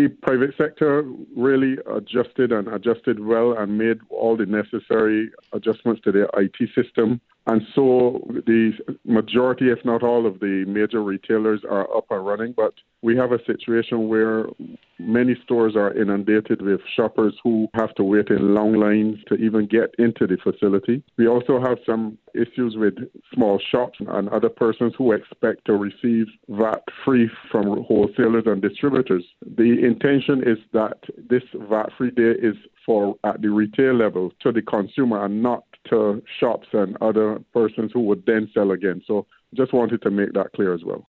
The private sector really adjusted well and made all the necessary adjustments to their IT system. And so the majority, if not all, of the major retailers are up and running. But we have a situation where many stores are inundated with shoppers who have to wait in long lines to even get into the facility. We also have some issues with small shops and other persons who expect to receive VAT free from wholesalers and distributors. The intention is that this VAT free day is for at the retail level to the consumer and not to shops and other persons who would then sell again. So just wanted to make that clear as well.